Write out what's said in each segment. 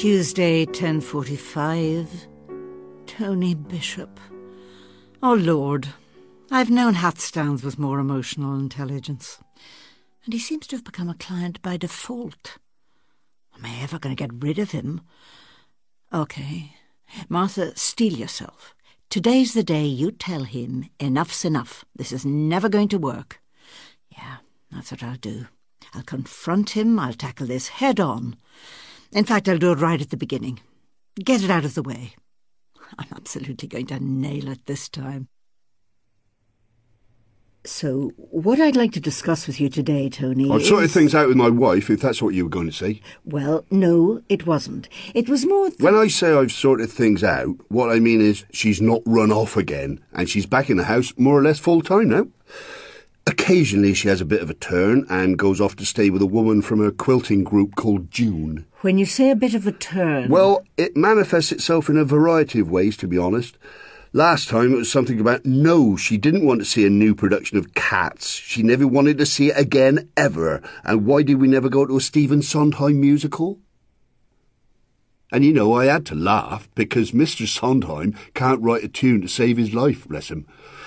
Tuesday, 10:45. Tony Bishop. Oh, Lord. I've known Hatstands with more emotional intelligence. And he seems to have become a client by default. Am I ever going to get rid of him? OK. Martha, steel yourself. Today's the day you tell him enough's enough. This is never going to work. Yeah, that's what I'll do. I'll confront him. I'll tackle this head on. In fact, I'll do it right at the beginning. Get it out of the way. I'm absolutely going to nail it this time. So, what I'd like to discuss with you today, Tony, I've sorted things out with my wife, if that's what you were going to say. Well, no, it wasn't. It was more... When I say I've sorted things out, what I mean is she's not run off again, and she's back in the house more or less full-time now. Occasionally she has a bit of a turn and goes off to stay with a woman from a quilting group called June. When you say a bit of a turn... Well, it manifests itself in a variety of ways, to be honest. Last time it was something about, no, she didn't want to see a new production of Cats. She never wanted to see it again, ever. And why did we never go to a Stephen Sondheim musical? And, you know, I had to laugh because Mr. Sondheim can't write a tune to save his life, bless him.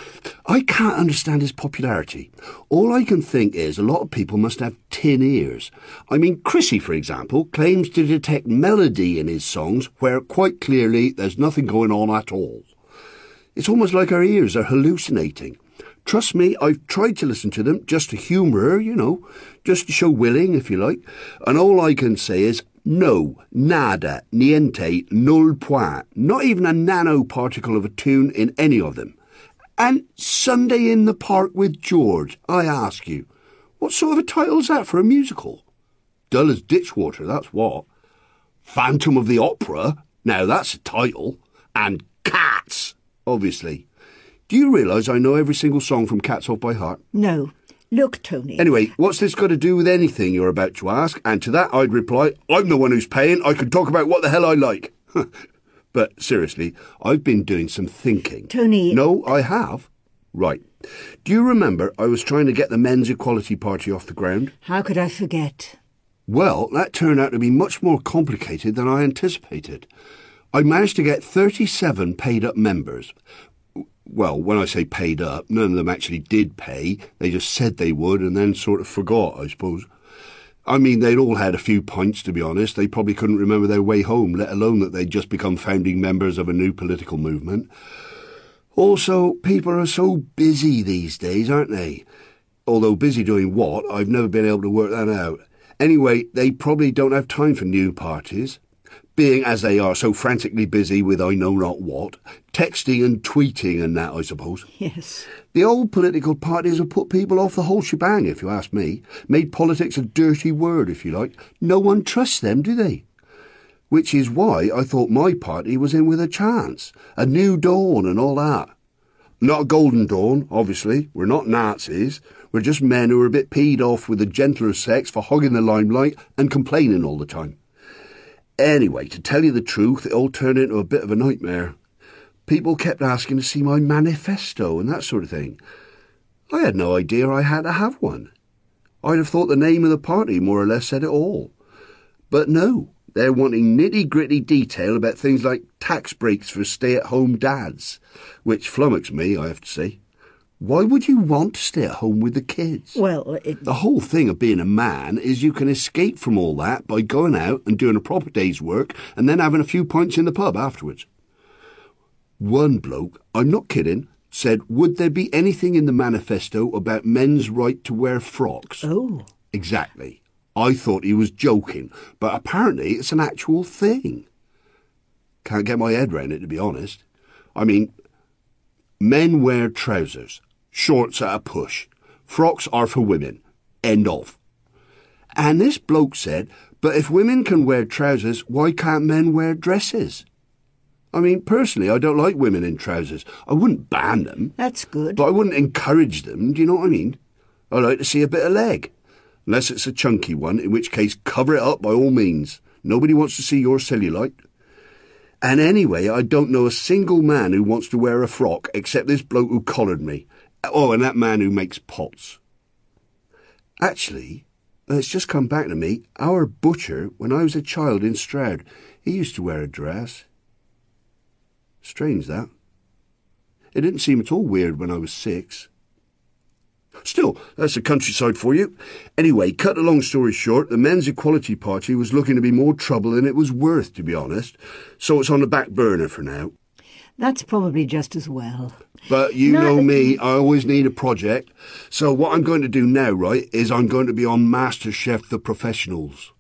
I can't understand his popularity. All I can think is a lot of people must have tin ears. I mean, Chrissy, for example, claims to detect melody in his songs where quite clearly there's nothing going on at all. It's almost like our ears are hallucinating. Trust me, I've tried to listen to them just to humour her, you know, just to show willing, if you like. And all I can say is, no, nada, niente, null point, not even a nanoparticle of a tune in any of them. And Sunday in the Park with George, I ask you, what sort of a title's that for a musical? Dull as ditchwater, that's what. Phantom of the Opera, now that's a title. And Cats, obviously. Do you realise I know every single song from Cats off by heart? No. Look, Tony... Anyway, what's this got to do with anything you're about to ask? And to that I'd reply, I'm the one who's paying. I can talk about what the hell I like. But seriously, I've been doing some thinking. Tony... No, I have. Right. Do you remember I was trying to get the Men's Equality Party off the ground? How could I forget? Well, that turned out to be much more complicated than I anticipated. I managed to get 37 paid-up members. Well, when I say paid up, none of them actually did pay. They just said they would and then sort of forgot, I suppose. I mean, they'd all had a few pints, to be honest. They probably couldn't remember their way home, let alone that they'd just become founding members of a new political movement. Also, people are so busy these days, aren't they? Although busy doing what, I've never been able to work that out. Anyway, they probably don't have time for new parties, being as they are so frantically busy with I know not what, texting and tweeting and that, I suppose. Yes. The old political parties have put people off the whole shebang, if you ask me. Made politics a dirty word, if you like. No one trusts them, do they? Which is why I thought my party was in with a chance. A new dawn and all that. Not a golden dawn, obviously. We're not Nazis. We're just men who are a bit peed off with the gentler sex for hogging the limelight and complaining all the time. Anyway, to tell you the truth, it all turned into a bit of a nightmare. People kept asking to see my manifesto and that sort of thing. I had no idea I had to have one. I'd have thought the name of the party more or less said it all. But no, they're wanting nitty-gritty detail about things like tax breaks for stay-at-home dads, which flummoxed me, I have to say. Why would you want to stay at home with the kids? Well, The whole thing of being a man is you can escape from all that by going out and doing a proper day's work and then having a few pints in the pub afterwards. One bloke, I'm not kidding, said, would there be anything in the manifesto about men's right to wear frocks? Oh. Exactly. I thought he was joking, but apparently it's an actual thing. Can't get my head round it, to be honest. I mean, men wear trousers. Shorts at a push. Frocks are for women. End of. And this bloke said, but if women can wear trousers, why can't men wear dresses? I mean, personally, I don't like women in trousers. I wouldn't ban them. That's good. But I wouldn't encourage them, do you know what I mean? I like to see a bit of leg. Unless it's a chunky one, in which case cover it up by all means. Nobody wants to see your cellulite. And anyway, I don't know a single man who wants to wear a frock except this bloke who collared me. Oh, and that man who makes pots. Actually, It's just come back to me. Our butcher, when I was a child in Stroud, he used to wear a dress. Strange, that. It didn't seem at all weird when I was 6. Still, that's the countryside for you. Anyway, cut a long story short, the Men's Equality Party was looking to be more trouble than it was worth, to be honest. So it's on the back burner for now. That's probably just as well. But you know me, I always need a project. So what I'm going to do now, right, is I'm going to be on MasterChef The Professionals.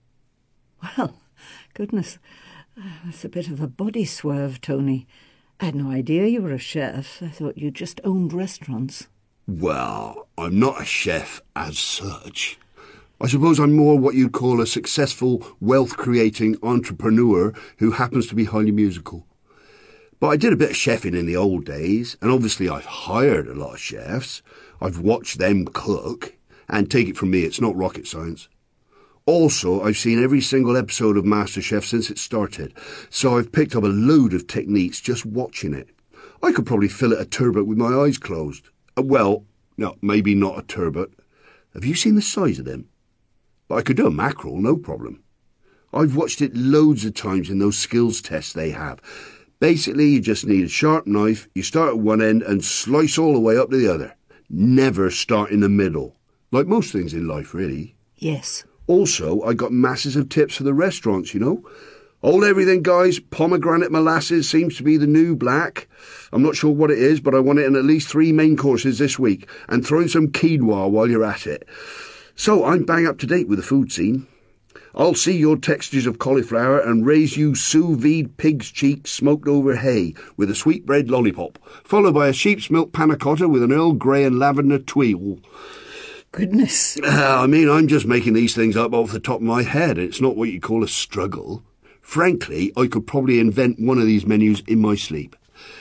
Well, goodness, that's a bit of a body swerve, Tony. I had no idea you were a chef. I thought you just owned restaurants. Well, I'm not a chef as such. I suppose I'm more what you'd call a successful, wealth-creating entrepreneur who happens to be highly musical. But I did a bit of chefing in the old days, and obviously I've hired a lot of chefs. I've watched them cook, and take it from me, it's not rocket science. Also, I've seen every single episode of MasterChef since it started, so I've picked up a load of techniques just watching it. I could probably fillet a turbot with my eyes closed. Well, no, maybe not a turbot. Have you seen the size of them? But I could do a mackerel, no problem. I've watched it loads of times in those skills tests they have. Basically, you just need a sharp knife, you start at one end and slice all the way up to the other. Never start in the middle. Like most things in life, really. Yes. Also, I got masses of tips for the restaurants, you know. Hold everything, guys. Pomegranate molasses seems to be the new black. I'm not sure what it is, but I want it in at least 3 main courses this week. And throw in some quinoa while you're at it. So I'm bang up to date with the food scene. I'll see your textures of cauliflower and raise you sous vide pig's cheek smoked over hay with a sweetbread lollipop, followed by a sheep's milk panna cotta with an Earl Grey and lavender tweedle. Goodness. I'm just making these things up off the top of my head. It's not what you call a struggle. Frankly, I could probably invent one of these menus in my sleep.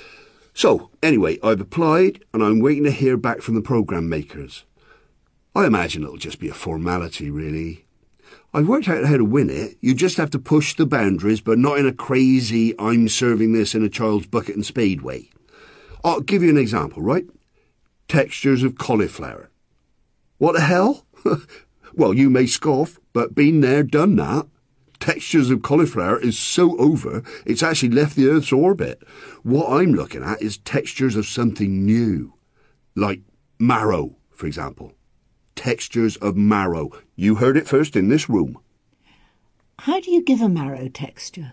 So, anyway, I've applied and I'm waiting to hear back from the programme makers. I imagine it'll just be a formality, really. I've worked out how to win it. You just have to push the boundaries, but not in a crazy, I'm serving this in a child's bucket and spade way. I'll give you an example, right? Textures of cauliflower. What the hell? Well, you may scoff, but been there, done that. Textures of cauliflower is so over, it's actually left the Earth's orbit. What I'm looking at is textures of something new. Like marrow, for example. Textures of marrow. You heard it first in this room. How do you give a marrow texture?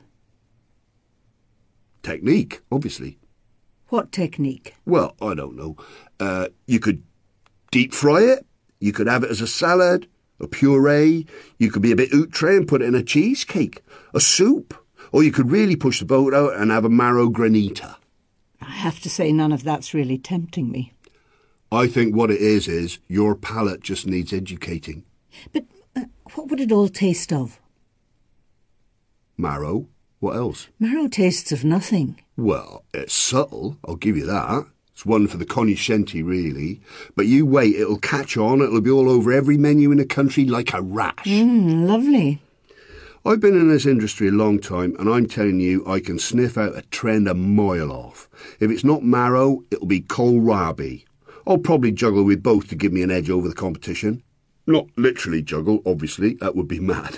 Technique, obviously. What technique? Well, I don't know. You could deep fry it. You could have it as a salad, a puree. You could be a bit outre and put it in a cheesecake, a soup. Or you could really push the boat out and have a marrow granita. I have to say none of that's really tempting me. I think what it is your palate just needs educating. But what would it all taste of? Marrow? What else? Marrow tastes of nothing. Well, it's subtle, I'll give you that. It's one for the cognoscenti, really. But you wait, it'll catch on, it'll be all over every menu in the country like a rash. Lovely. I've been in this industry a long time, and I'm telling you, I can sniff out a trend a mile off. If it's not marrow, it'll be kohlrabi. I'll probably juggle with both to give me an edge over the competition. Not literally juggle, obviously, that would be mad.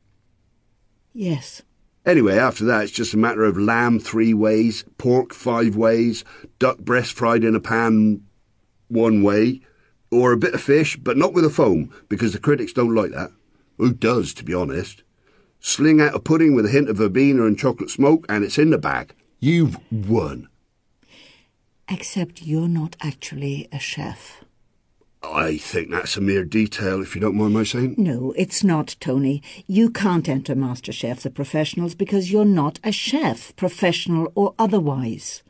Yes. Anyway, after that, it's just a matter of lamb 3 ways, pork 5 ways, duck breast fried in a pan 1 way, or a bit of fish, but not with a foam, because the critics don't like that. Who does, to be honest? Sling out a pudding with a hint of verbena and chocolate smoke, and it's in the bag. You've won. Except you're not actually a chef. I think that's a mere detail, if you don't mind my saying. No, it's not, Tony. You can't enter MasterChef The Professionals because you're not a chef, professional or otherwise.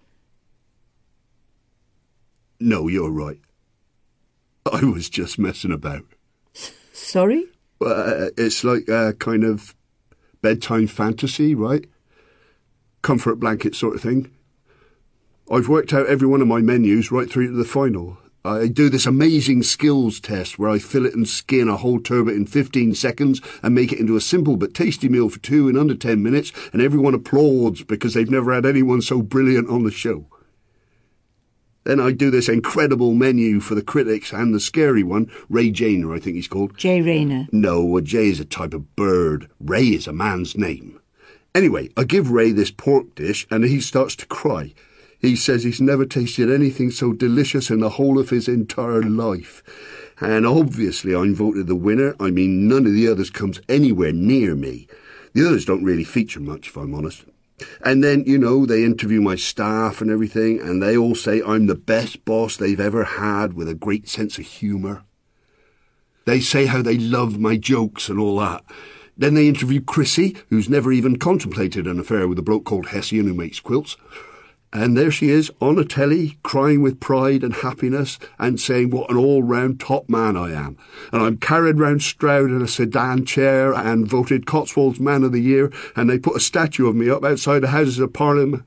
No, you're right. I was just messing about. Sorry? It's like a kind of bedtime fantasy, right? Comfort blanket sort of thing. I've worked out every one of my menus right through to the final. I do this amazing skills test where I fillet and skin a whole turbot in 15 seconds and make it into a simple but tasty meal for 2 in under 10 minutes, and everyone applauds because they've never had anyone so brilliant on the show. Then I do this incredible menu for the critics and the scary one, Ray Janer, I think he's called. Jay Rayner. No, a jay is a type of bird. Ray is a man's name. Anyway, I give Ray this pork dish and he starts to cry. He says he's never tasted anything so delicious in the whole of his entire life. And obviously I'm voted the winner. I mean, none of the others comes anywhere near me. The others don't really feature much, if I'm honest. And then, you know, they interview my staff and everything, and they all say I'm the best boss they've ever had with a great sense of humour. They say how they love my jokes and all that. Then they interview Chrissy, who's never even contemplated an affair with a bloke called Hessian who makes quilts. And there she is, on a telly, crying with pride and happiness and saying what an all-round top man I am. And I'm carried round Stroud in a sedan chair and voted Cotswolds Man of the Year, and they put a statue of me up outside the Houses of Parliament.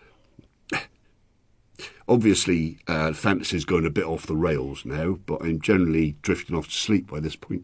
Obviously, fantasy's going a bit off the rails now, but I'm generally drifting off to sleep by this point.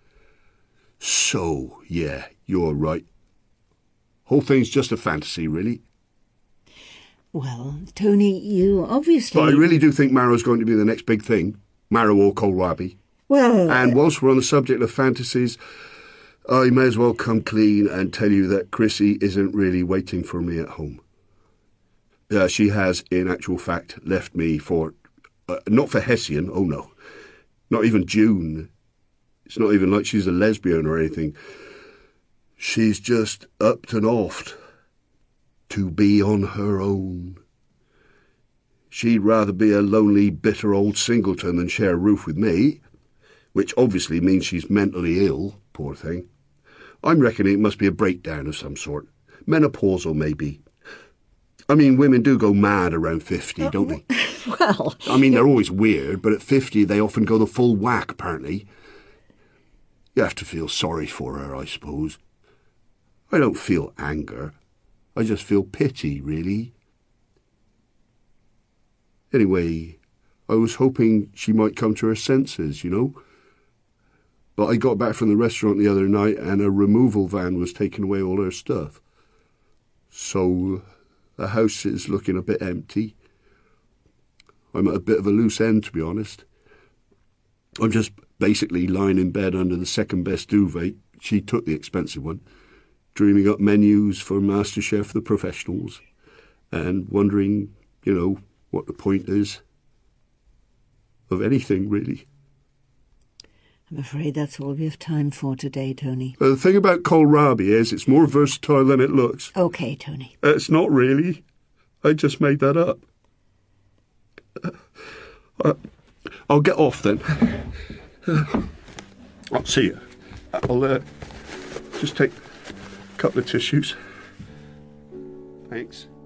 So, yeah, you're right. Whole thing's just a fantasy, really. Well, Tony, you obviously... But I really do think Marrow's going to be the next big thing. Marrow or kohlrabi. Well... And whilst we're on the subject of fantasies, I may as well come clean and tell you that Chrissy isn't really waiting for me at home. She has, in actual fact, left me for... not for Hessian, oh no. Not even June. It's not even like she's a lesbian or anything. She's just upped and offed to be on her own. She'd rather be a lonely, bitter old singleton than share a roof with me, which obviously means she's mentally ill, poor thing. I'm reckoning it must be a breakdown of some sort. Menopausal, maybe. I mean, women do go mad around 50, don't they? Well... I mean, they're always weird, but at 50 they often go the full whack, apparently. You have to feel sorry for her, I suppose. I don't feel anger. I just feel pity, really. Anyway, I was hoping she might come to her senses, you know. But I got back from the restaurant the other night and a removal van was taking away all her stuff. So the house is looking a bit empty. I'm at a bit of a loose end, to be honest. I'm just basically lying in bed under the second best duvet. She took the expensive one. Dreaming up menus for MasterChef The Professionals and wondering, you know, what the point is of anything, really. I'm afraid that's all we have time for today, Tony. The thing about kohlrabi is it's more versatile than it looks. OK, Tony. It's not really. I just made that up. I'll get off then. I'll see you. I'll just take... couple of tissues. Thanks.